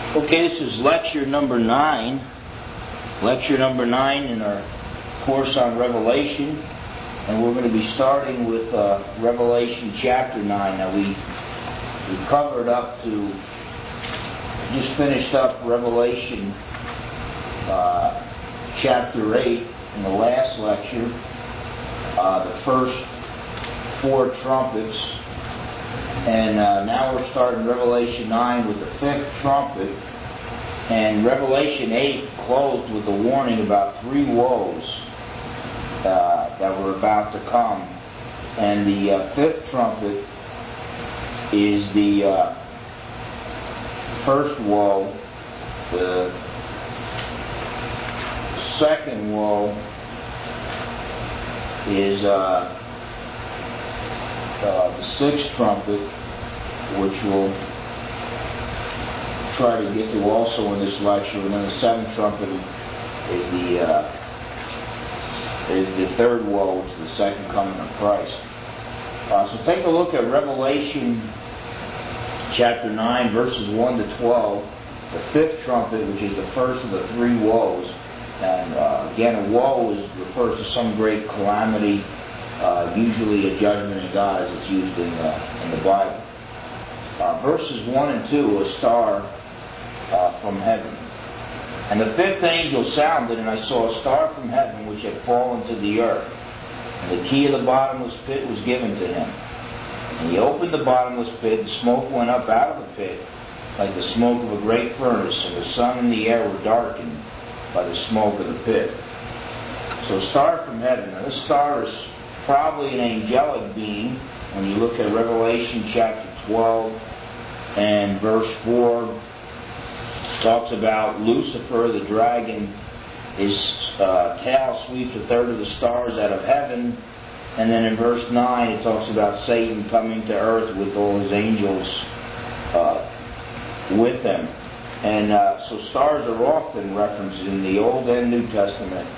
Okay, this is lecture number 9. Lecture number 9 in our course on Revelation. And we're going to be starting with Revelation chapter 9. Now we covered up to, just finished up Revelation chapter 8 in the last lecture. The first 4 trumpets. And now we're starting Revelation 9 with the 5th trumpet. And Revelation 8 closed with a warning about 3 woes that were about to come. And the 5th trumpet is the first woe. The second woe is the 6th trumpet, which we'll try to get to also in this lecture. And then the 7th trumpet is the third woe, which is the second coming of Christ. So take a look at Revelation chapter 9, verses 1 to 12. The 5th trumpet, which is the first of the 3 woes. And again, a woe refers to some great calamity, usually a judgment in God as it's used in the Bible. Verses 1 and 2, a star from heaven. And the 5th angel sounded, and I saw a star from heaven which had fallen to the earth. And the key of the bottomless pit was given to him. And he opened the bottomless pit, and smoke went up out of the pit like the smoke of a great furnace, and the sun and the air were darkened by the smoke of the pit. So a star from heaven. Now this star is probably an angelic being. When you look at Revelation chapter 12 and verse 4, it talks about Lucifer, the dragon. His tail sweeps a third of the stars out of heaven. And then in verse 9 it talks about Satan coming to earth with all his angels with him. And so stars are often referenced in the Old and New Testament.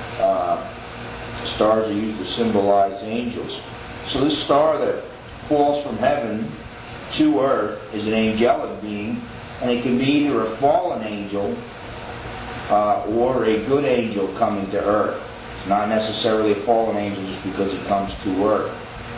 Stars are used to symbolize angels. So this star that falls from heaven to earth is an angelic being, and it can be either a fallen angel or a good angel coming to earth. It's not necessarily a fallen angel just because it comes to earth.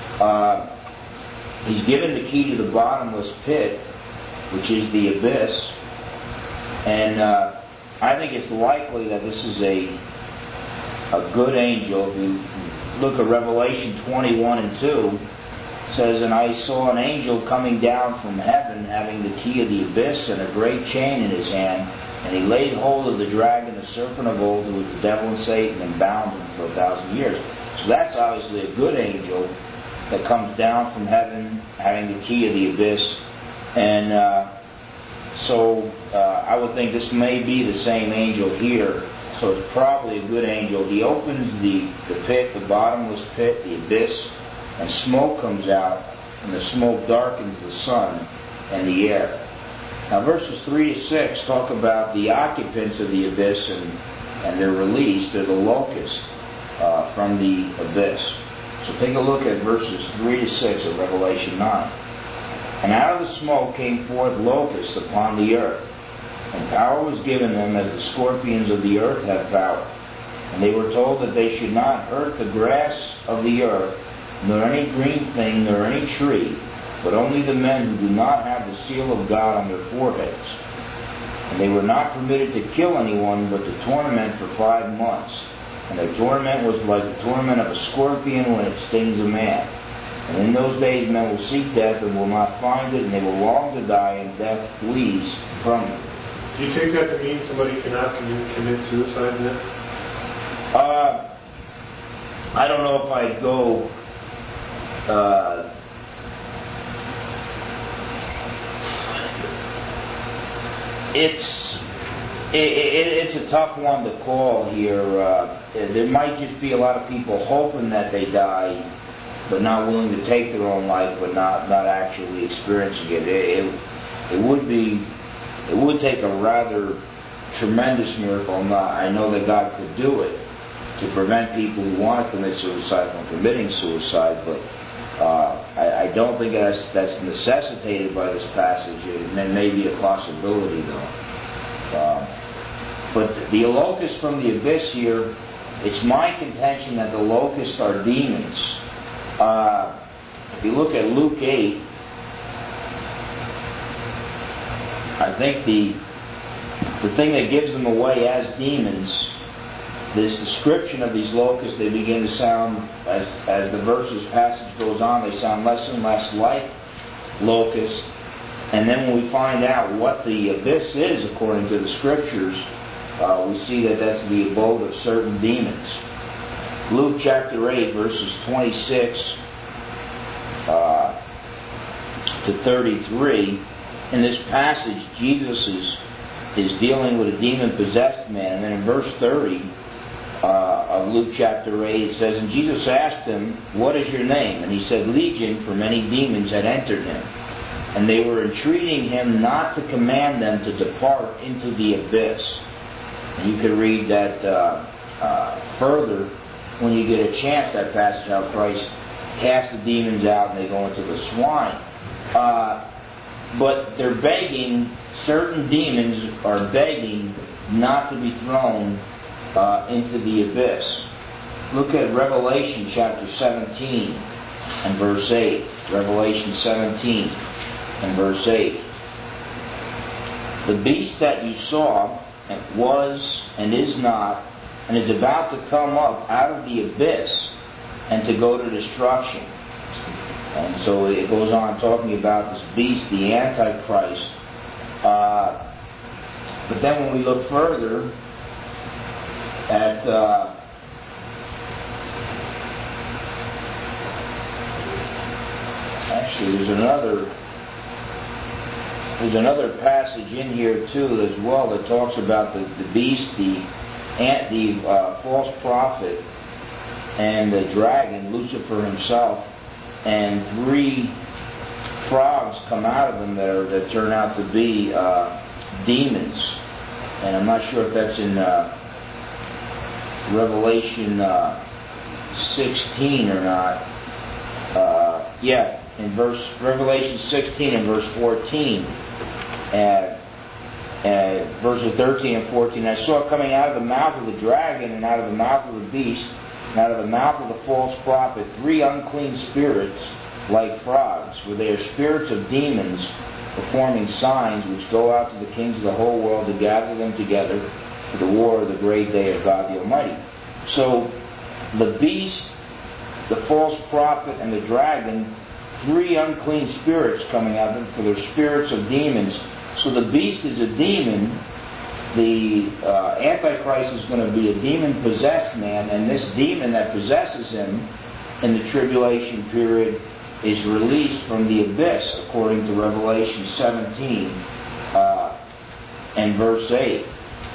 He's given the key to the bottomless pit, which is the abyss. And I think it's likely that this is a good angel. If you look at Revelation 21 and 2, it says, "And I saw an angel coming down from heaven, having the key of the abyss and a great chain in his hand. And he laid hold of the dragon, the serpent of old, who was the devil and Satan, and bound him for 1,000 years." So that's obviously a good angel that comes down from heaven, having the key of the abyss. And so I would think this may be the same angel here. So it's probably a good angel. He opens the pit, the bottomless pit, the abyss, and smoke comes out, and the smoke darkens the sun and the air. Now verses 3 to 6 talk about the occupants of the abyss and their release. They're the locusts from the abyss. So take a look at verses 3 to 6 of Revelation 9. "And out of the smoke came forth locusts upon the earth. And power was given them as the scorpions of the earth have power. And they were told that they should not hurt the grass of the earth, nor any green thing, nor any tree, but only the men who do not have the seal of God on their foreheads. And they were not permitted to kill anyone, but to torment for 5 months. And their torment was like the torment of a scorpion when it stings a man. And in those days men will seek death and will not find it, and they will long to die, and death flees from them." Do you take that to mean somebody cannot commit suicide then? I don't know if I'd go... It's a tough one to call here. There might just be a lot of people hoping that they die, but not willing to take their own life, but not actually experiencing it. It would take a rather tremendous miracle. I know that God could do it to prevent people who want to commit suicide from committing suicide, but I don't think that's necessitated by this passage. It may be a possibility, though. But the locusts from the abyss here, it's my contention that the locusts are demons. If you look at Luke 8, I think the thing that gives them away as demons, this description of these locusts, they begin to sound, as the passage goes on, they sound less and less like locusts. And then when we find out what the abyss is, according to the Scriptures, we see that that's the abode of certain demons. Luke chapter 8, verses 26 to 33. In this passage, Jesus is dealing with a demon-possessed man. And then in verse 30 of Luke chapter 8, it says, "And Jesus asked him, 'What is your name?' And he said, 'Legion,' for many demons had entered him. And they were entreating him not to command them to depart into the abyss." And you can read that further when you get a chance, that passage, how Christ cast the demons out and they go into the swine. But they're begging, certain demons are begging not to be thrown into the abyss. Look at Revelation chapter 17 and verse 8. Revelation 17 and verse 8. "The beast that you saw was and is not, and is about to come up out of the abyss and to go to destruction." And so it goes on talking about this beast, the Antichrist. But then when we look further at actually there's another passage in here too as well that talks about the beast, the false prophet, and the dragon, Lucifer himself, and 3 frogs come out of them that turn out to be demons. And I'm not sure if that's in Revelation 16 or not. In Revelation 16 and verse 14, verses 13 and 14, "I saw coming out of the mouth of the dragon, and out of the mouth of the beast, and out of the mouth of the false prophet, 3 unclean spirits like frogs, for they are spirits of demons, performing signs, which go out to the kings of the whole world to gather them together for the war of the great day of God the Almighty." So, the beast, the false prophet, and the dragon, 3 unclean spirits coming out of them, for they're spirits of demons. So the beast is a demon. The Antichrist is going to be a demon-possessed man, and this demon that possesses him in the tribulation period is released from the abyss, according to Revelation 17 and verse 8.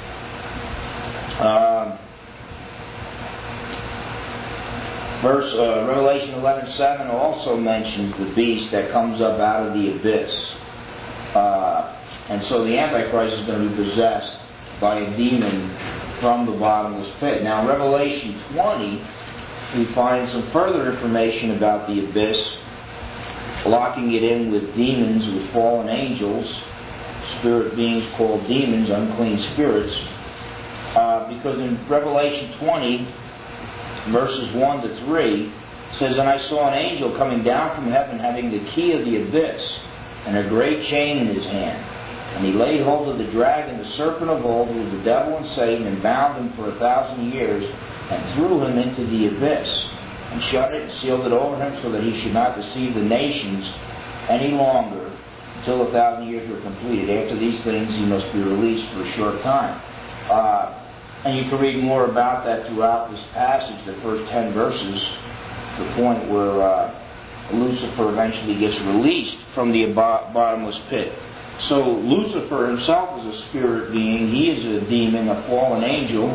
Revelation 11:7 also mentions the beast that comes up out of the abyss. And so the Antichrist is going to be possessed by a demon from the bottomless pit. Now in Revelation 20, we find some further information about the abyss, locking it in with demons, with fallen angels, spirit beings called demons, unclean spirits. Because in Revelation 20, verses 1 to 3, it says, "And I saw an angel coming down from heaven, having the key of the abyss, and a great chain in his hand. And he laid hold of the dragon, the serpent of old, who was the devil and Satan, and bound him for 1,000 years, and threw him into the abyss, and shut it and sealed it over him, so that he should not deceive the nations any longer, until 1,000 years were completed. After these things he must be released for a short time." And you can read more about that throughout this passage, the first 10 verses, the point where Lucifer eventually gets released from the bottomless pit. So Lucifer himself is a spirit being. He is a demon, a fallen angel.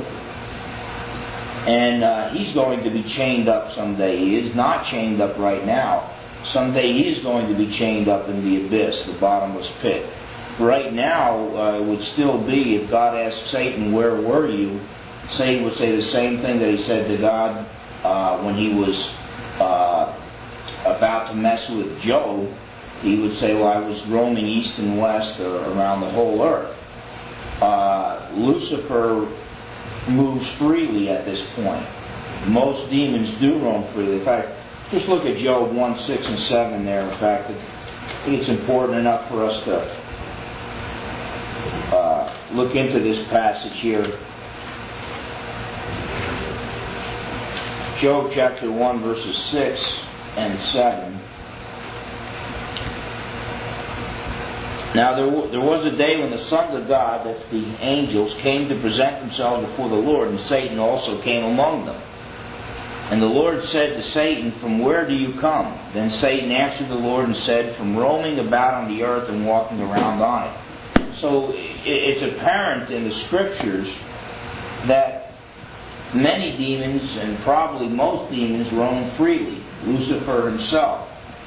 And he's going to be chained up someday. He is not chained up right now. Someday he is going to be chained up in the abyss, the bottomless pit. Right now, it would still be, if God asked Satan, "Where were you?" Satan would say the same thing that he said to God when he was about to mess with Job, he would say, well, I was roaming east and west around the whole earth. Lucifer moves freely at this point. Most demons do roam freely. In fact, just look at Job 1, 6, and 7 there. In fact, I think it's important enough for us to look into this passage here. Job chapter 1, verses 6 and 7. Now there was a day when the sons of God, that's the angels, came to present themselves before the Lord, and Satan also came among them. And the Lord said to Satan, "From where do you come?" Then Satan answered the Lord and said, "From roaming about on the earth and walking around on it." So it's apparent in the Scriptures that many demons, and probably most demons, roam freely. Lucifer himself.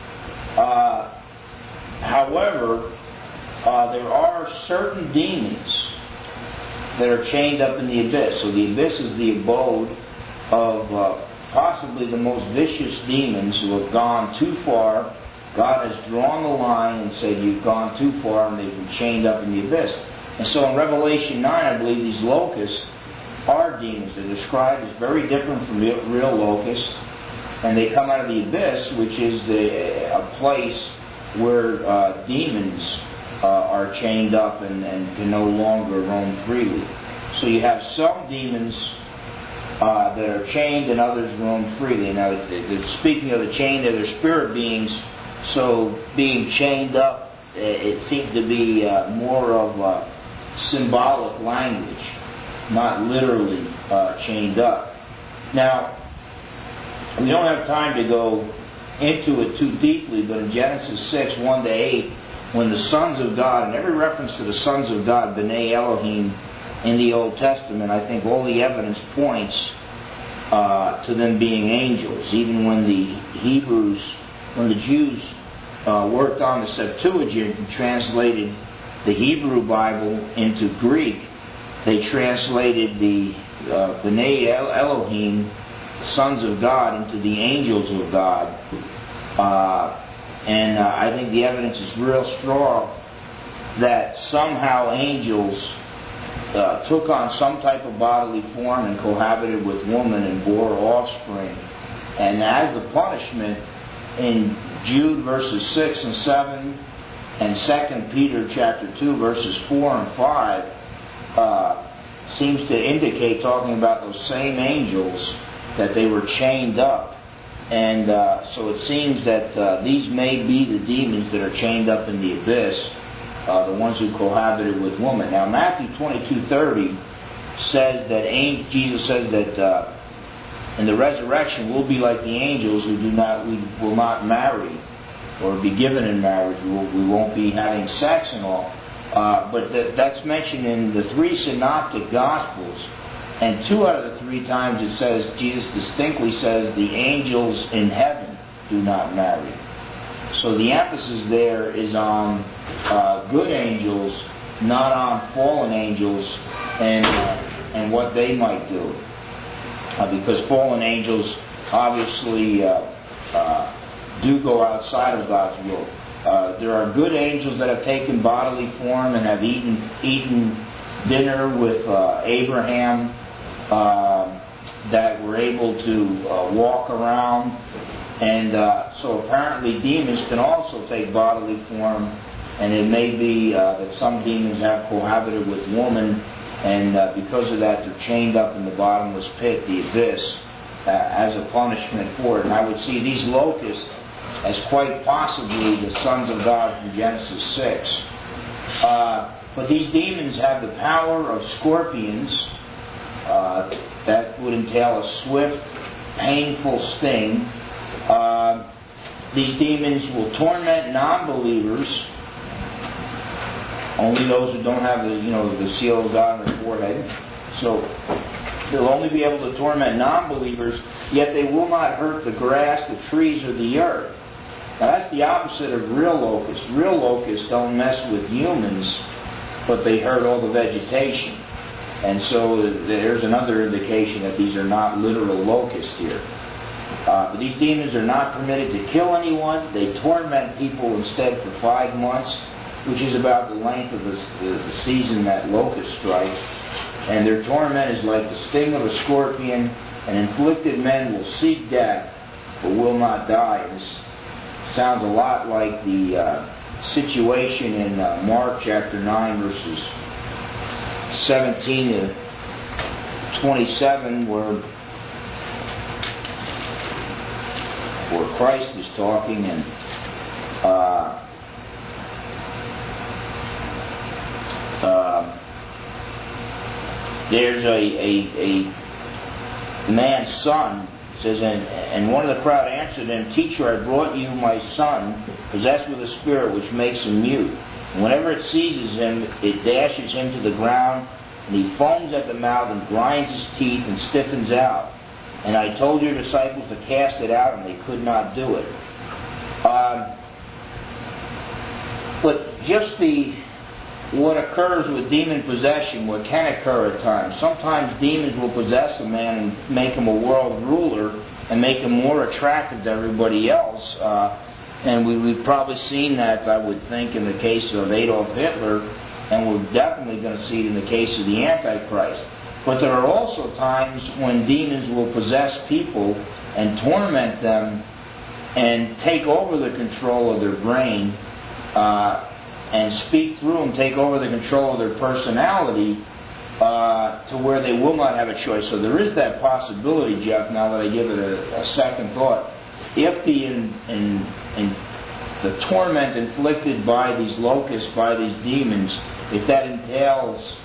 However, there are certain demons that are chained up in the abyss. So the abyss is the abode of possibly the most vicious demons who have gone too far. God has drawn the line and said, you've gone too far, and they've been chained up in the abyss. And so in Revelation 9, I believe these locusts are demons. They're described as very different from real locusts. And they come out of the abyss, which is a place where demons are chained up and can no longer roam freely. So you have some demons that are chained and others roam freely. Now, speaking of the chained, they're spirit beings, so being chained up, it seems to be more of symbolic language, not literally chained up. Now, we don't have time to go into it too deeply, but in Genesis 6, 1 to 8, when the sons of God, and every reference to the sons of God, B'nai Elohim, in the Old Testament, I think all the evidence points to them being angels. Even when when the Jews worked on the Septuagint and translated the Hebrew Bible into Greek, they translated the B'nai Elohim, sons of God, into the angels of God. And I think the evidence is real strong that somehow angels took on some type of bodily form and cohabited with woman and bore offspring. And as the punishment, in Jude verses 6 and 7 and 2 Peter chapter 2 verses 4 and 5 seems to indicate, talking about those same angels, that they were chained up. And so it seems that these may be the demons that are chained up in the abyss, the ones who cohabited with woman. Now Matthew 22:30 says that Jesus says that in the resurrection we'll be like the angels who we will not marry or be given in marriage. We won't be having sex and all. But that's mentioned in the 3 synoptic gospels. And 2 out of the 3 times it says, Jesus distinctly says, the angels in heaven do not marry. So the emphasis there is on good angels, not on fallen angels and what they might do. Because fallen angels obviously do go outside of God's will. There are good angels that have taken bodily form and have eaten dinner with Abraham, that were able to walk around. And so apparently demons can also take bodily form, and it may be that some demons have cohabited with woman, and because of that they're chained up in the bottomless pit, the abyss, as a punishment for it. And I would see these locusts as quite possibly the sons of God from Genesis 6. But these demons have the power of scorpions. That would entail a swift, painful sting. These demons will torment non-believers, only those who don't have the seal of God on their forehead. So they'll only be able to torment non-believers, yet they will not hurt the grass, the trees, or the earth. Now that's the opposite of real locusts. Real locusts don't mess with humans, but they hurt all the vegetation. And so there's another indication that these are not literal locusts here. But these demons are not permitted to kill anyone. They torment people instead for 5 months, which is about the length of the season that locust strikes. And their torment is like the sting of a scorpion, and inflicted men will seek death, but will not die. And this sounds a lot like the situation in Mark chapter 9, verses 17 to 27, where Christ is talking, and there's a man's son. It says, and one of the crowd answered him, "Teacher, I brought you my son, possessed with a spirit which makes him mute. And whenever it seizes him, it dashes him to the ground, and he foams at the mouth and grinds his teeth and stiffens out. And I told your disciples to cast it out, and they could not do it." But just what occurs with demon possession, what can occur at times. Sometimes demons will possess a man and make him a world ruler and make him more attractive to everybody else. And we've probably seen that, I would think, in the case of Adolf Hitler, and we're definitely going to see it in the case of the Antichrist. But there are also times when demons will possess people and torment them and take over the control of their brain, and speak through them, take over the control of their personality, to where they will not have a choice. So there is that possibility, Jeff, now that I give it a second thought. If the torment inflicted by these locusts, by these demons, if that entails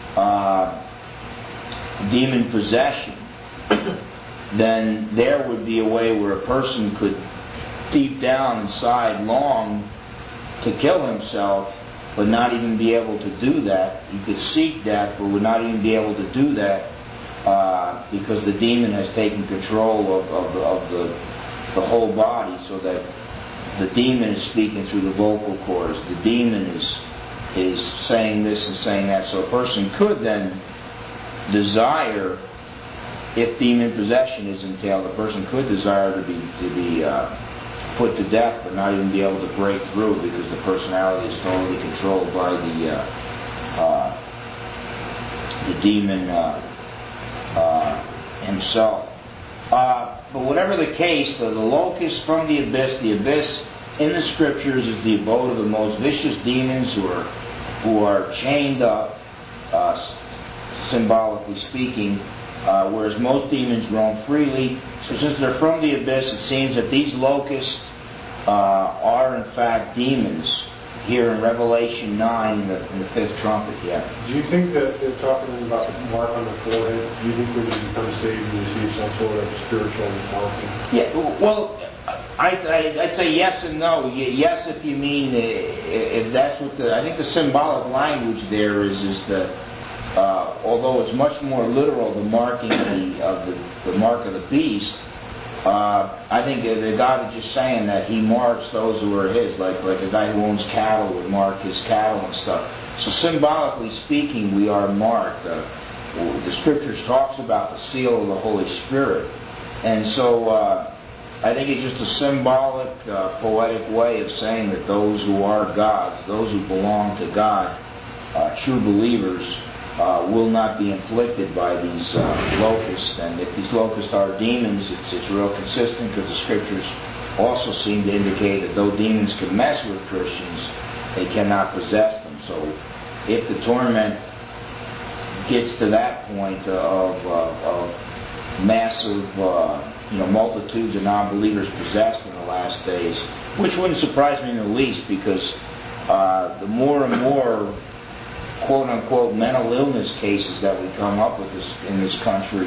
demon possession, then there would be a way where a person could deep down inside long to kill himself, but not even be able to do that. He could seek death, but would not even be able to do that because the demon has taken control of the whole body, so that the demon is speaking through the vocal cords. The demon is saying this and saying that. So a person could then desire, if demon possession is entailed, a person could desire to be put to death, but not even be able to break through, because the personality is totally controlled by the demon himself. But whatever the case, the locust from the abyss in the Scriptures is the abode of the most vicious demons who are chained up, symbolically speaking, whereas most demons roam freely. So since they're from the abyss, it seems that these locusts are in fact demons here in Revelation 9 in the fifth trumpet. Yeah. Do you think that they're talking about the mark on the forehead? Do you think when you become saved you receive some sort of spiritual marking? Yeah, well, I'd say yes and no. Yes, if you mean, if that's what I think the symbolic language there is the, although it's much more literal, the marking of the mark of the beast, I think the God is just saying that He marks those who are His, like a guy who owns cattle would mark his cattle and stuff. So symbolically speaking, we are marked. The Scriptures talks about the seal of the Holy Spirit, and so I think it's just a symbolic, poetic way of saying that those who are God's, those who belong to God, true believers, will not be inflicted by these locusts. And if these locusts are demons, it's real consistent, because the Scriptures also seem to indicate that though demons can mess with Christians, they cannot possess them. So if the torment gets to that point of massive multitudes of non-believers possessed in the last days, which wouldn't surprise me in the least, because the more and more quote-unquote mental illness cases that we come up with in this country,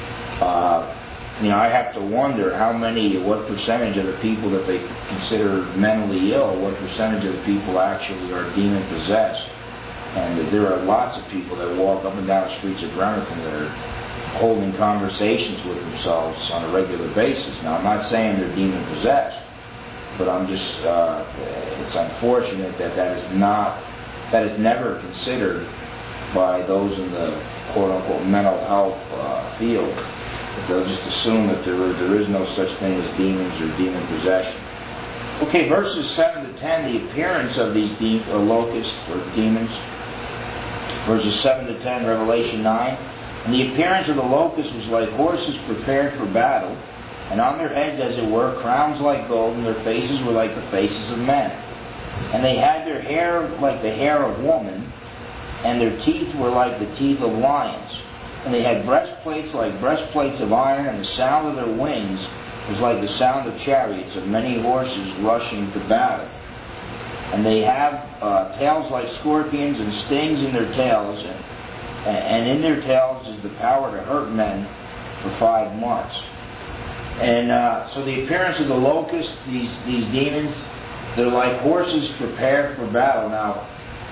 I have to wonder what percentage of the people that they consider mentally ill, what percentage of the people actually are demon-possessed. And there are lots of people that walk up and down the streets of Bremerton that are holding conversations with themselves on a regular basis. Now, I'm not saying they're demon-possessed, but I'm just, it's unfortunate that is never considered by those in the quote-unquote mental health field. They'll just assume that there is no such thing as demons or demon possession. Okay, verses 7 to 10, the appearance of these locusts or demons. Verses 7 to 10, Revelation 9. And the appearance of the locusts was like horses prepared for battle, and on their heads, as it were, crowns like gold, and their faces were like the faces of men. And they had their hair like the hair of woman, and their teeth were like the teeth of lions. And they had breastplates like breastplates of iron, and the sound of their wings was like the sound of chariots of many horses rushing to battle. And they have tails like scorpions, and stings in their tails, and in their tails is the power to hurt men for 5 months. And so the appearance of the locusts, these demons, they're like horses prepared for battle. Now,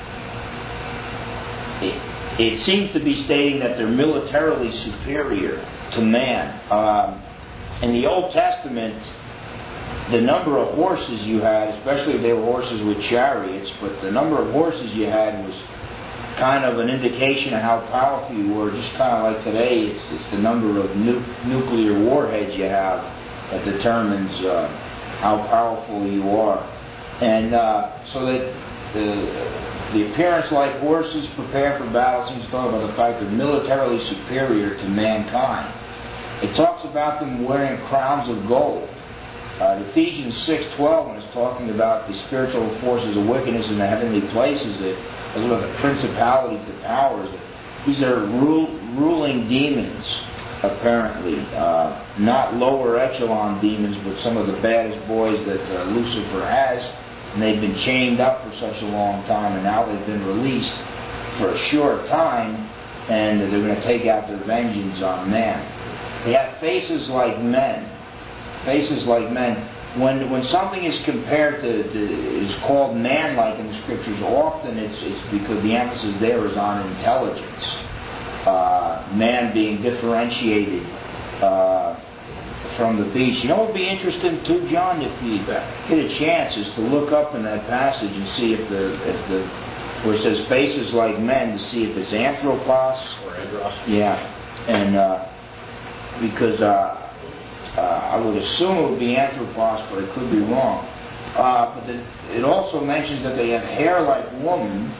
it seems to be stating that they're militarily superior to man. In the Old Testament, the number of horses you had, especially if they were horses with chariots, but the number of horses you had was kind of an indication of how powerful you were. Just kind of like today, it's the number of nuclear warheads you have that determines how powerful you are. And so that the appearance like horses prepared for battle seems to talk about the fact they're militarily superior to mankind. It talks about them wearing crowns of gold. Ephesians 6:12, when it's talking about the spiritual forces of wickedness in the heavenly places, as well as the principalities, the powers, these are ruling demons, apparently. Not lower echelon demons, but some of the baddest boys that Lucifer has. And they've been chained up for such a long time, and now they've been released for a short time, and they're going to take out their vengeance on man. They have faces like men. Faces like men. When something is compared to is called man-like in the Scriptures, often it's because the emphasis there is on intelligence. Man being differentiated from the beast. You know what would be interesting too, John, if you get a chance, is to look up in that passage and see if where it says faces like men, to see if it's anthropos or andros. Yeah, and because I would assume it would be anthropos, but it could be wrong. But it also mentions that they have hair like woman,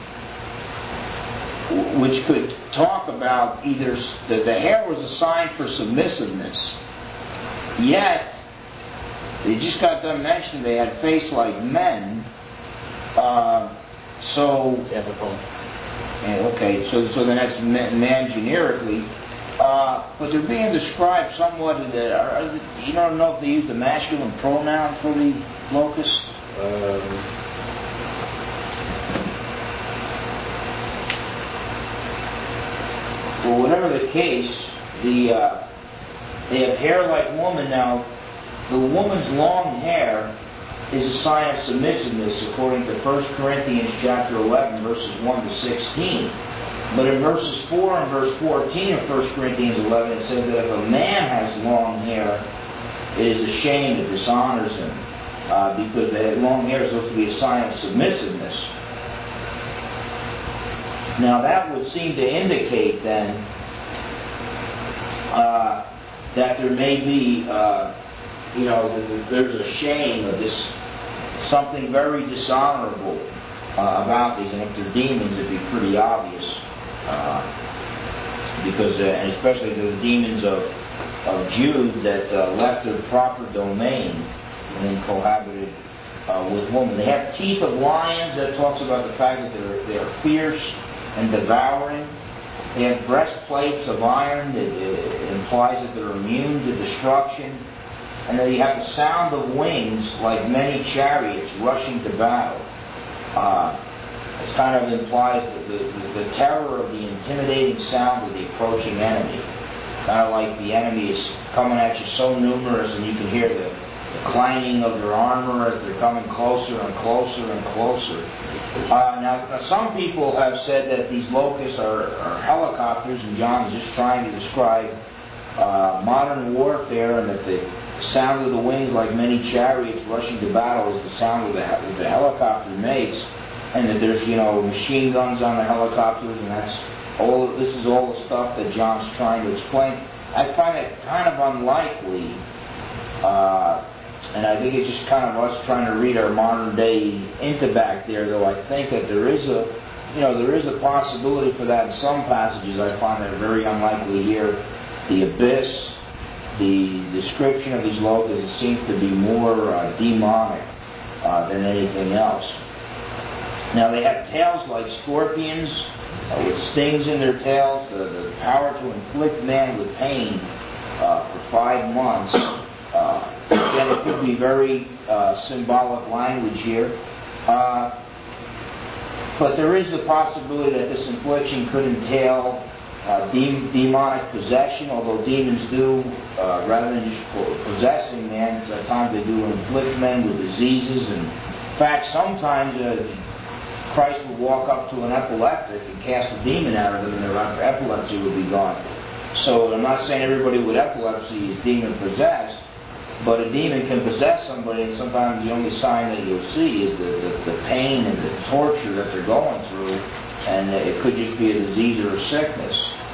which could talk about either that the hair was a sign for submissiveness. Yet, they just got done mentioning they had face like men. So then that's man generically. But they're being described somewhat. You don't know if they use the masculine pronoun for the locusts. Well, whatever the case, they have hair like woman. Now, the woman's long hair is a sign of submissiveness, according to 1 Corinthians chapter 11, verses 1 to 16. But in verses 4 and verse 14 of 1 Corinthians 11, it says that if a man has long hair, it is a shame, it dishonors him, because the long hair is supposed to be a sign of submissiveness. Now that would seem to indicate then that there may be, there's a shame of this, something very dishonorable about these, and if they're demons, it'd be pretty obvious, because, and especially the demons of Jude that left their proper domain and then cohabited with women. They have teeth of lions. That talks about the fact that they are fierce and devouring. They have breastplates of iron. That implies that they're immune to destruction. And they have the sound of wings like many chariots rushing to battle. It kind of implies the terror of the intimidating sound of the approaching enemy. Kind of like the enemy is coming at you so numerous, and you can hear the clanging of their armor as they're coming closer and closer and closer. Now, some people have said that these locusts are helicopters, and John is just trying to describe modern warfare, and that the sound of the wings, like many chariots rushing to battle, is the sound that the helicopter makes, and that there's machine guns on the helicopters, and this is all the stuff that John's trying to explain. I find it kind of unlikely, and I think it's just kind of us trying to read our modern day into back there, though I think that there is a possibility for that in some passages. I find that very unlikely here. The abyss, the description of these locusts seems to be more demonic than anything else. Now they have tails like scorpions, with stings in their tails, the power to inflict man with pain for 5 months. Again, it could be very symbolic language here. But there is the possibility that this infliction could entail demonic possession, although demons do, rather than just possessing man, at times they do inflict men with diseases. And in fact, sometimes Christ would walk up to an epileptic and cast a demon out of them, and their epilepsy would be gone. So I'm not saying everybody with epilepsy is demon-possessed, but a demon can possess somebody, and sometimes the only sign that you'll see is the pain and the torture that they're going through, and it could just be a disease or a sickness.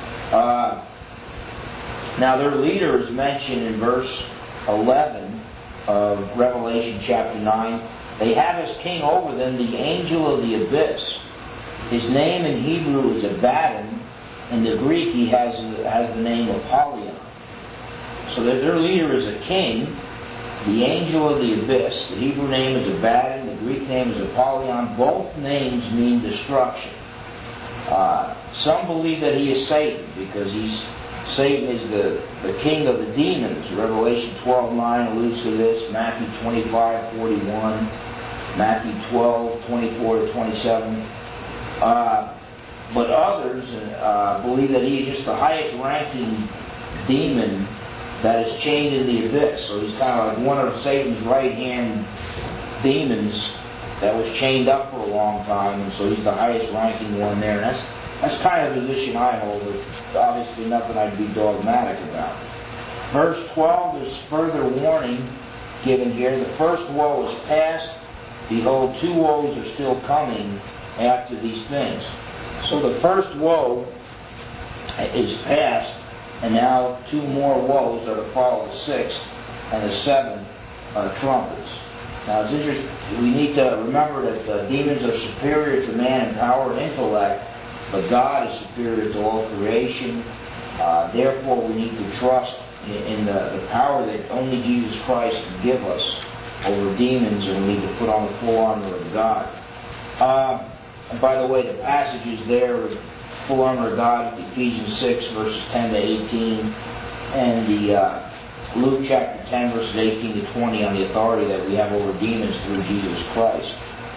Now their leader is mentioned in verse 11 of Revelation chapter 9. They have as king over them the angel of the abyss. His name in Hebrew is Abaddon. In the Greek he has the name Apollyon. So that their leader is a king, the angel of the abyss. The Hebrew name is Abaddon, the Greek name is Apollyon. Both names mean destruction. Some believe that he is Satan, because Satan is the king of the demons. Revelation 12:9 alludes to this, Matthew 25:41, Matthew 12:24-27. But others believe that he is just the highest ranking demon that is chained in the abyss. So he's kind of like one of Satan's right-hand demons that was chained up for a long time, and so he's the highest ranking one there. And that's kind of the position I hold. It's obviously nothing I'd be dogmatic about. Verse 12, there's further warning given here. The first woe is past. Behold, 2 woes are still coming after these things. So the first woe is past, and now 2 more woes are to follow, the 6th and the 7th trumpets. Now it's interesting, we need to remember that demons are superior to man in power and intellect, but God is superior to all creation. Therefore we need to trust in the power that only Jesus Christ can give us over demons, and we need to put on the full armor of God. And by the way, the passages there, full armor of God, Ephesians 6 verses 10-18, and the Luke chapter 10 verses 18-20 on the authority that we have over demons through Jesus Christ.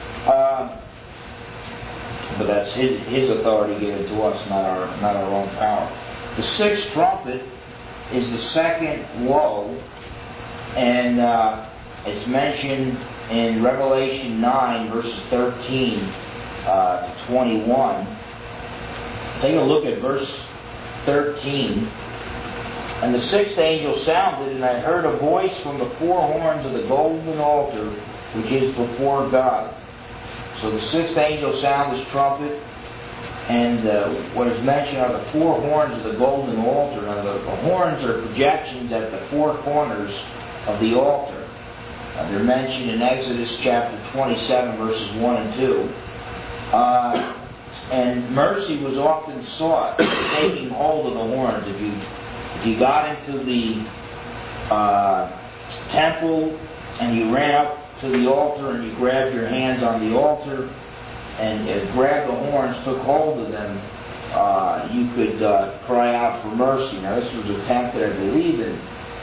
But that's His authority given to us, not our own power. The 6th trumpet is the second woe, and it's mentioned in Revelation 9 verses 13-21. Take a look at verse 13. And the 6th angel sounded, and I heard a voice from the 4 horns of the golden altar, which is before God. So the 6th angel sounded his trumpet, and what is mentioned are the 4 horns of the golden altar. Now the horns are projections at the 4 corners of the altar. They're mentioned in Exodus chapter 27 verses 1 and 2. And mercy was often sought, taking hold of the horns. If you got into the temple and you ran up to the altar and you grabbed your hands on the altar and grabbed the horns, took hold of them, you could cry out for mercy. Now this was attempted, I believe, in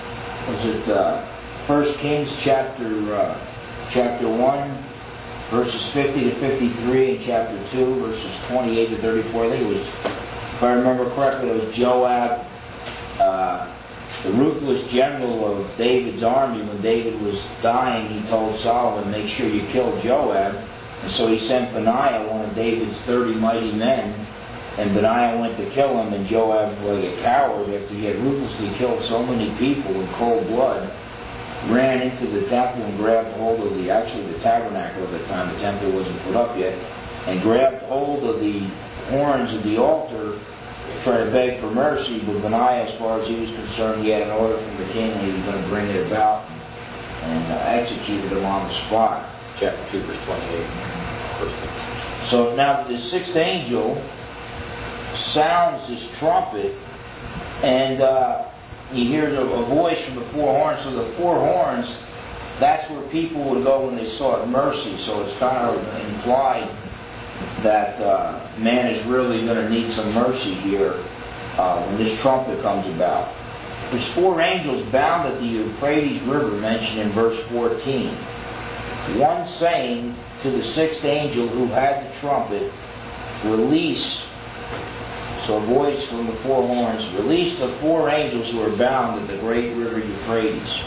1 Kings chapter 1 verses 50-53, and chapter 2 verses 28-34. I think it was, if I remember correctly, it was Joab, the ruthless general of David's army. When David was dying, he told Solomon, make sure you kill Joab. And so he sent Benaiah, one of David's 30 mighty men, and Benaiah went to kill him, and Joab, like a coward, after he had ruthlessly killed so many people in cold blood, ran into the temple and grabbed hold of the tabernacle at the time. The temple wasn't put up yet, and grabbed hold of the horns of the altar try to beg for mercy, but Benaiah, as far as he was concerned, he had an order from the king, and he was going to bring it about and executed him on the spot. Chapter 2, verse 28. So now the sixth angel sounds his trumpet, and he hears a voice from the four horns. So the four horns, that's where people would go when they sought mercy. So it's kind of implied that man is really going to need some mercy here when this trumpet comes about. There's four angels bound at the Euphrates River mentioned in verse 14. One saying to the sixth angel who had the trumpet, "Release," so a voice from the four horns, "release the four angels who are bound at the great river Euphrates."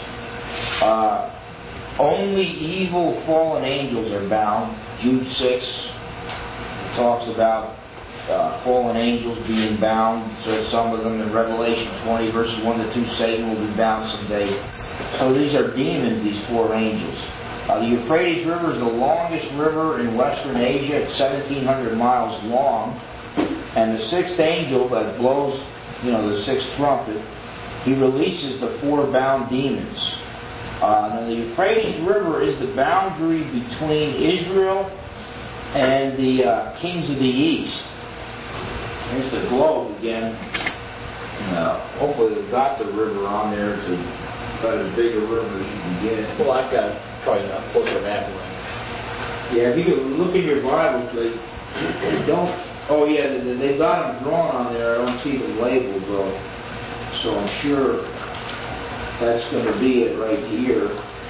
Only evil fallen angels are bound. Jude 6 talks about fallen angels being bound. So some of them in Revelation 20 verses 1 to 2, Satan will be bound someday. So these are demons, these four angels. The Euphrates River is the longest river in Western Asia. It's 1,700 miles long. And the sixth angel that blows, the sixth trumpet, he releases the four bound demons. Now the Euphrates River is the boundary between Israel and the kings of the east. Here's the globe again. Hopefully they've got the river on there to about as big a river as you can get. Well, I've got probably not closer map. Yeah, if you could look in your Bibles, they don't. Oh yeah, they've got them drawn on there. I don't see the label though, so I'm sure that's going to be it right here.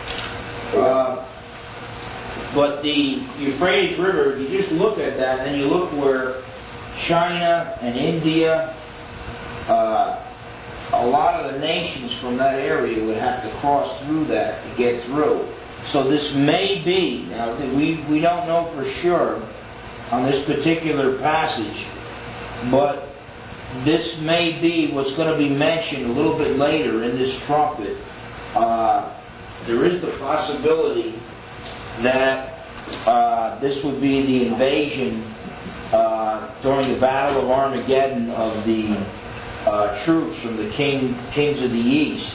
But the Euphrates River, if you just look at that, and then you look where China and India, a lot of the nations from that area would have to cross through that to get through. So this may be, now we don't know for sure on this particular passage, but this may be what's going to be mentioned a little bit later in this trumpet. There is the possibility that this would be the invasion during the Battle of Armageddon of the troops from the kings of the east.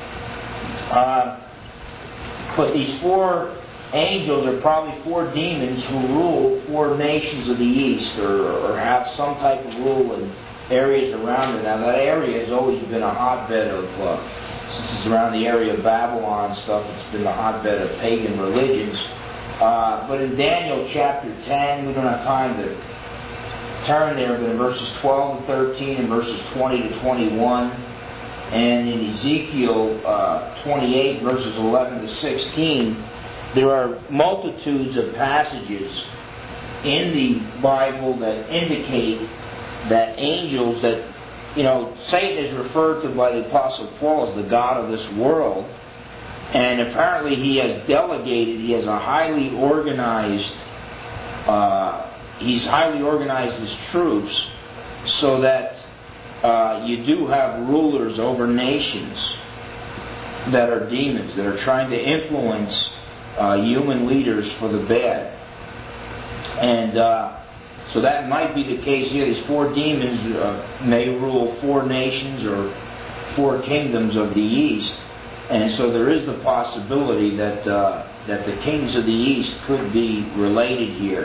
But these four angels are probably four demons who rule four nations of the east, or have some type of rule in areas around it. Now that area has always been a hotbed of, since it's around the area of Babylon and stuff, it's been a hotbed of pagan religions. But in Daniel chapter 10, we don't have time to turn there, but in verses 12 to 13 and verses 20 to 21, and in Ezekiel 28 verses 11 to 16, there are multitudes of passages in the Bible that indicate that angels that, Satan is referred to by the Apostle Paul as the god of this world, and apparently he has delegated, he has a highly organized, he's highly organized his troops so that you do have rulers over nations that are demons, that are trying to influence human leaders for the bad. And so that might be the case here. These four demons may rule four nations or four kingdoms of the east. And so there is the possibility that the kings of the east could be related here.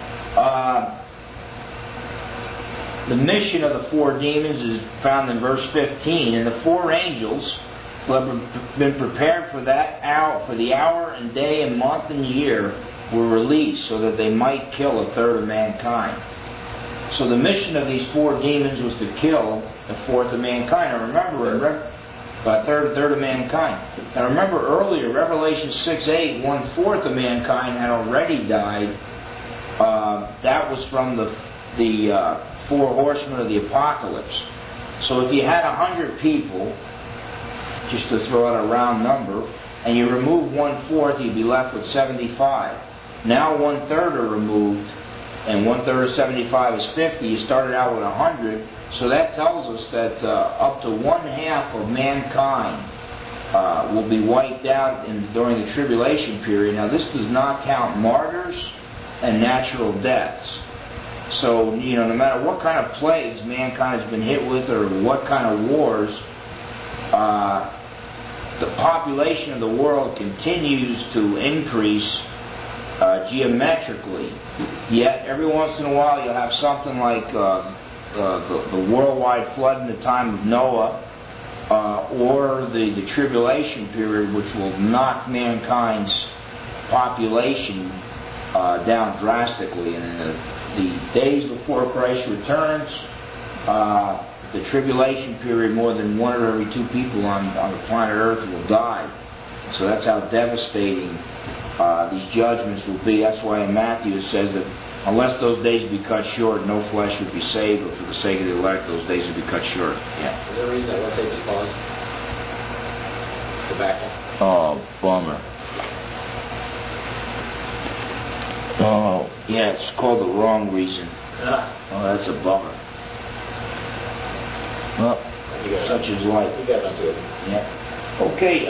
The mission of the four demons is found in verse 15. And the four angels who have been prepared for that hour, for the hour and day and month and year, were released so that they might kill a third of mankind. So the mission of these four demons was to kill a fourth of mankind. Now remember, a third of mankind. Now remember earlier, Revelation 6:8, 1/4 of mankind had already died. That was from the four horsemen of the apocalypse. So if you had 100 people, just to throw out a round number, and you remove 1/4, you'd be left with 75. Now 1/3 are removed, and 1/3 of 75 is 50. You started out with 100, so that tells us that up to 1/2 of mankind will be wiped out during the tribulation period. Now this does not count martyrs and natural deaths. So, no matter what kind of plagues mankind has been hit with or what kind of wars, the population of the world continues to increase geometrically. Yet, every once in a while, you'll have something like the worldwide flood in the time of Noah, or the tribulation period, which will knock mankind's population down drastically. And in the days before Christ returns, the tribulation period, more than 1 of every 2 people on the planet Earth will die. So that's how devastating these judgments will be. That's why in Matthew it says that unless those days be cut short, no flesh would be saved, but for the sake of the elect, those days would be cut short. Yeah. Is there a reason that won't take the pause? Tobacco. Oh, bummer. Oh, yeah, it's called the wrong reason. Oh, that's a bummer. Well, such is life. You got to it. Yeah. Okay,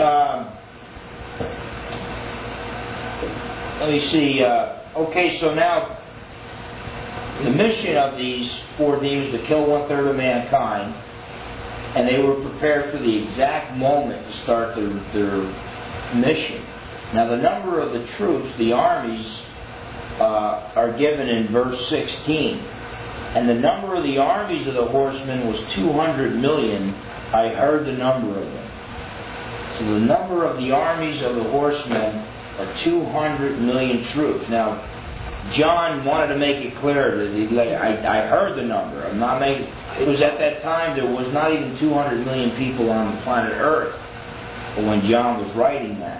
let me see. Okay, so now the mission of these 4 demons to kill 1/3 of mankind, and they were prepared for the exact moment to start their mission. Now the number of the troops, the armies, are given in verse 16. And the number of the armies of the horsemen was 200 million. I heard the number of them. So the number of the armies of the horsemen are 200 million troops. Now, John wanted to make it clear that I heard the number. I'm not making. It was at that time there was not even 200 million people on the planet Earth when John was writing that.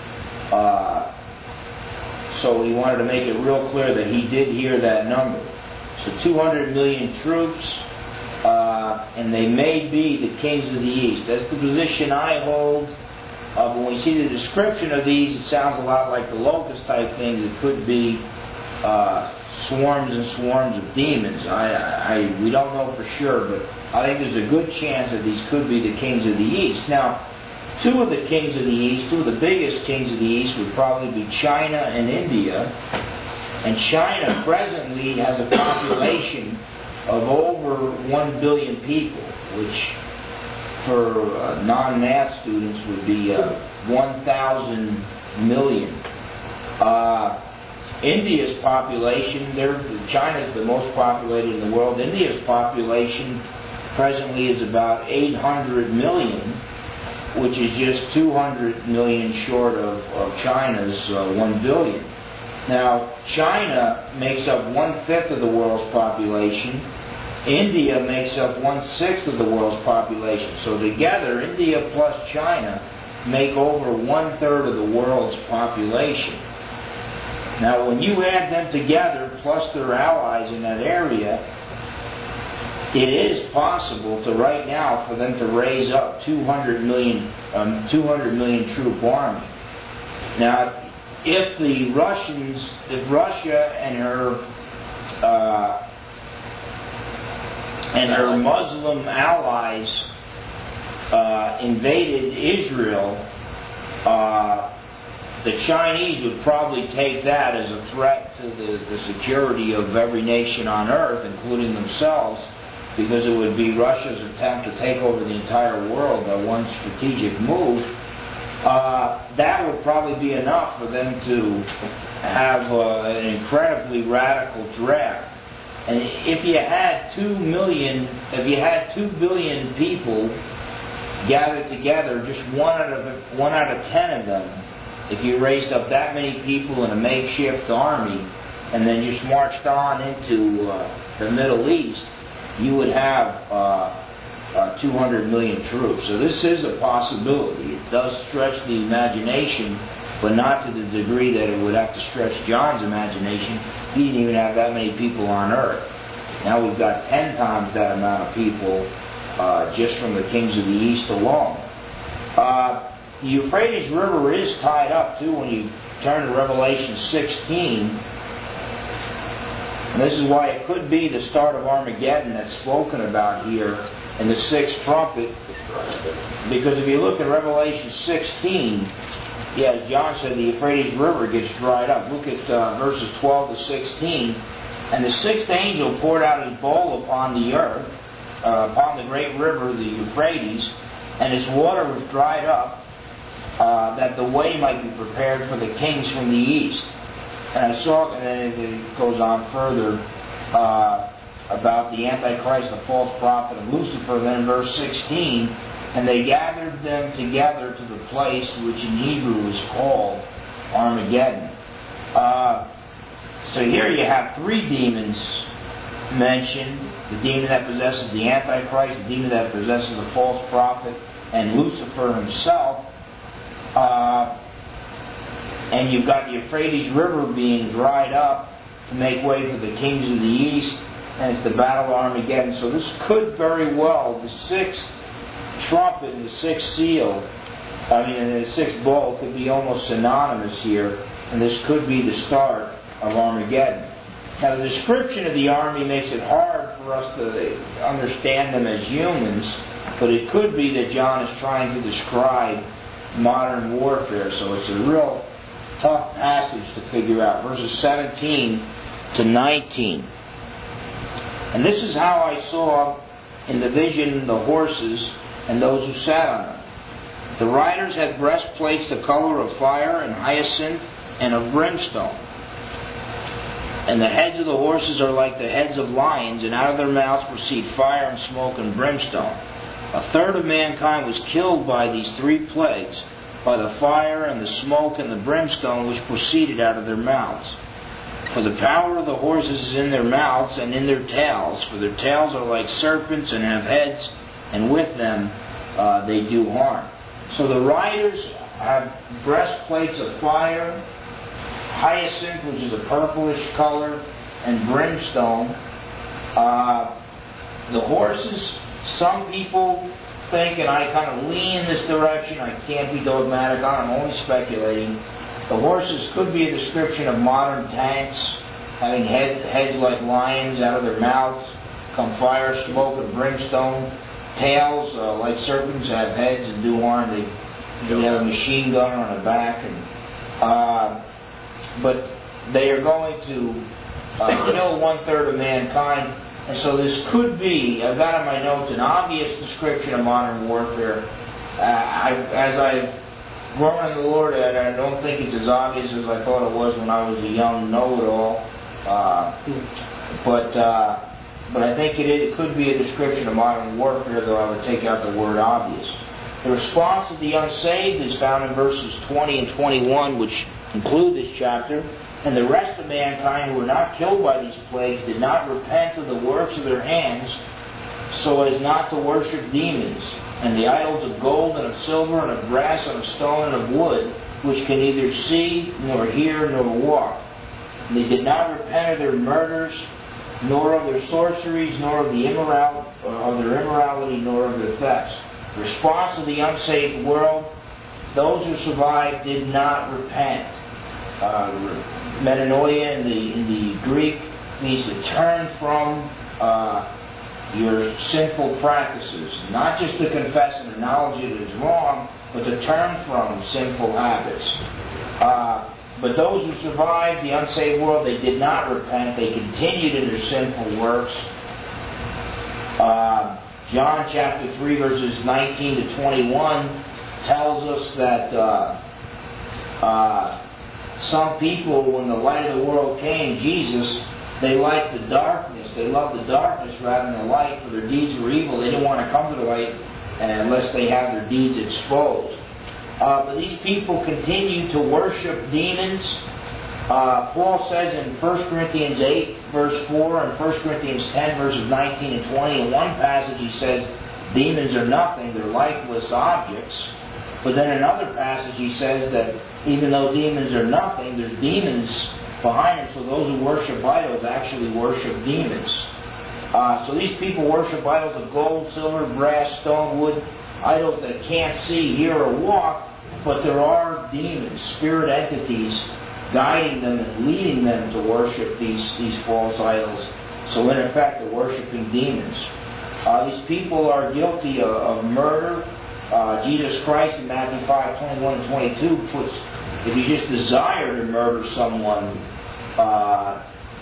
So he wanted to make it real clear that he did hear that number. So 200 million troops, and they may be the kings of the East. That's the position I hold. When we see the description of these, it sounds a lot like the locust type things. It could be swarms and swarms of demons. We don't know for sure, but I think there's a good chance that these could be the kings of the East. Now, 2 of the kings of the East, 2 of the biggest kings of the East would probably be China and India. And China presently has a population of over 1 billion people, which for non-math students would be 1,000 million. India's population, China is the most populated in the world. India's population presently is about 800 million, which is just 200 million short of China's 1 billion. Now, China makes up 1/5 of the world's population. India makes up 1/6 of the world's population. So together, India plus China make over 1/3 of the world's population. Now, when you add them together, plus their allies in that area, it is possible to right now for them to raise up 200 million troop army. Now, if Russia and her Muslim allies invaded Israel, the Chinese would probably take that as a threat to the security of every nation on earth, including themselves, because it would be Russia's attempt to take over the entire world by one strategic move. That would probably be enough for them to have an incredibly radical draft. And if you had 2 billion people gathered together, just one out of 10 of them, if you raised up that many people in a makeshift army and then just marched on into the Middle East, you would have 200 million troops. So this is a possibility. It does stretch the imagination, but not to the degree that it would have to stretch John's imagination. He didn't even have that many people on earth. Now we've got 10 times that amount of people just from the kings of the East alone. The Euphrates River is tied up too when you turn to Revelation 16. And this is why it could be the start of Armageddon that's spoken about here in the 6th trumpet. Because if you look at Revelation 16, as John said, the Euphrates River gets dried up. Look at verses 12 to 16. And the sixth angel poured out his bowl upon the earth, upon the great river, the Euphrates, and its water was dried up, that the way might be prepared for the kings from the east. And I saw, and it goes on further about the Antichrist, the false prophet, and Lucifer. Then in verse 16, and they gathered them together to the place which in Hebrew is called Armageddon. So here you have three demons mentioned: the demon that possesses the Antichrist, the demon that possesses the false prophet, and Lucifer himself. And you've got the Euphrates River being dried up to make way for the kings of the east, and it's the battle of Armageddon. So this could very well, the sixth trumpet and the sixth seal, and the sixth bowl could be almost synonymous here, and this could be the start of Armageddon. Now, the description of the army makes it hard for us to understand them as humans, but it could be that John is trying to describe modern warfare, so it's a real tough passage to figure out. Verses 17 to 19. And this is how I saw in the vision the horses and those who sat on them. The riders had breastplates the color of fire and hyacinth and of brimstone. And the heads of the horses are like the heads of lions, and out of their mouths proceed fire and smoke and brimstone. A third of mankind was killed by these three plagues, by the fire and the smoke and the brimstone which proceeded out of their mouths. For the power of the horses is in their mouths and in their tails, for their tails are like serpents and have heads, and with them they do harm. So the riders have breastplates of fire, hyacinth, which is a purplish color, and brimstone. The horses, some people think, and I kind of lean in this direction, I can't be dogmatic on it, I'm only speculating. The horses could be a description of modern tanks, having heads like lions, out of their mouths come fire, smoke, and brimstone. Tails, like serpents, have heads and do harm. They have a machine gun on the back. But they are going to kill 1/3 of mankind. And so this could be, I've got in my notes, an obvious description of modern warfare. As I've grown in the Lord, and I don't think it's as obvious as I thought it was when I was a young know-it-all. But I think it could be a description of modern warfare, though I would take out the word obvious. The response of the unsaved is found in verses 20 and 21, which conclude this chapter. And the rest of mankind who were not killed by these plagues did not repent of the works of their hands, so as not to worship demons, and the idols of gold and of silver and of brass and of stone and of wood, which can neither see nor hear nor walk. And they did not repent of their murders, nor of their sorceries, nor of their immorality, nor of their thefts. The response of the unsaved world: those who survived did not repent. Metanoia in the Greek means to turn from your sinful practices, not just to confess and acknowledge it is wrong, but to turn from sinful habits. But those who survived, the unsaved world, they did not repent. They continued in their sinful works. John chapter 3 verses 19 to 21 tells us that some people, when the light of the world came, Jesus, they liked the darkness. They loved the darkness rather than the light, for their deeds were evil. They didn't want to come to the light unless they had their deeds exposed. But these people continue to worship demons. Paul says in 1 Corinthians 8, verse 4, and 1 Corinthians 10, verses 19 and 20, in one passage he says, demons are nothing, they're lifeless objects. But then in another passage he says that even though demons are nothing, there's demons behind them, so those who worship idols actually worship demons. So these people worship idols of gold, silver, brass, stone, wood, idols that can't see, hear, or walk, but there are demons, spirit entities, guiding them and leading them to worship these false idols. So in effect, they're worshiping demons. These people are guilty of murder. Jesus Christ in Matthew 5, 21 and 22 puts, if you just desire to murder someone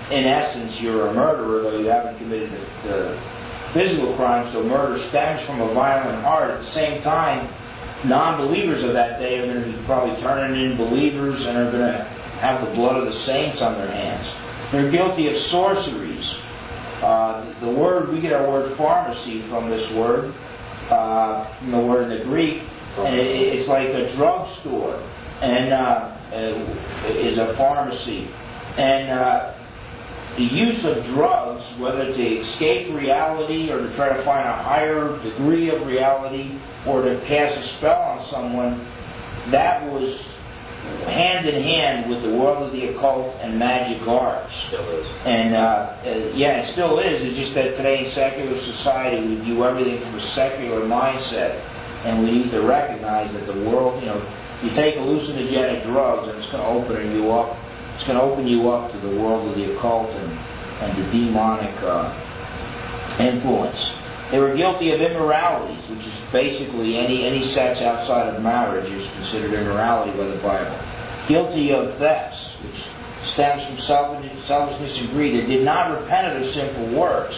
in essence, you're a murderer, though you haven't committed the physical crime, so murder stems from a violent heart. At the same time, non-believers of that day are going to be probably turning in believers and are going to have the blood of the saints on their hands. They're guilty of sorceries. The word, we get our word pharmacy from this word, from the word in the Greek, and it's like a drugstore, and is a pharmacy. And the use of drugs, whether to escape reality or to try to find a higher degree of reality or to cast a spell on someone, that was hand in hand with the world of the occult and magic arts. Still is. And yeah, it still is. It's just that today in secular society we view everything from a secular mindset, and we need to recognize that the world, you take hallucinogenic drugs and it's going to open you up. It's going to open you up to the world of the occult and the demonic influence. They were guilty of immoralities, which is basically any sex outside of marriage is considered immorality by the Bible. Guilty of thefts, which stems from selfishness and greed. They did not repent of their sinful works.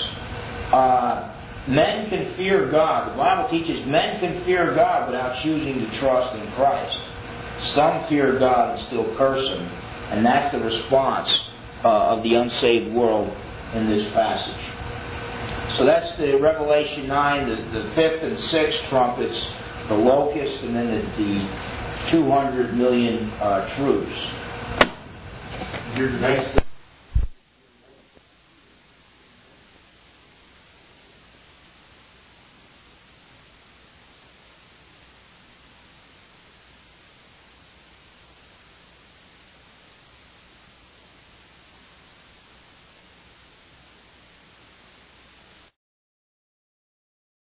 Men can fear God. The Bible teaches men can fear God without choosing to trust in Christ. Some fear God and still curse Him. And that's the response of the unsaved world in this passage. So that's the Revelation 9, the fifth and sixth trumpets, the locust, and then the 200 million troops. Here's the next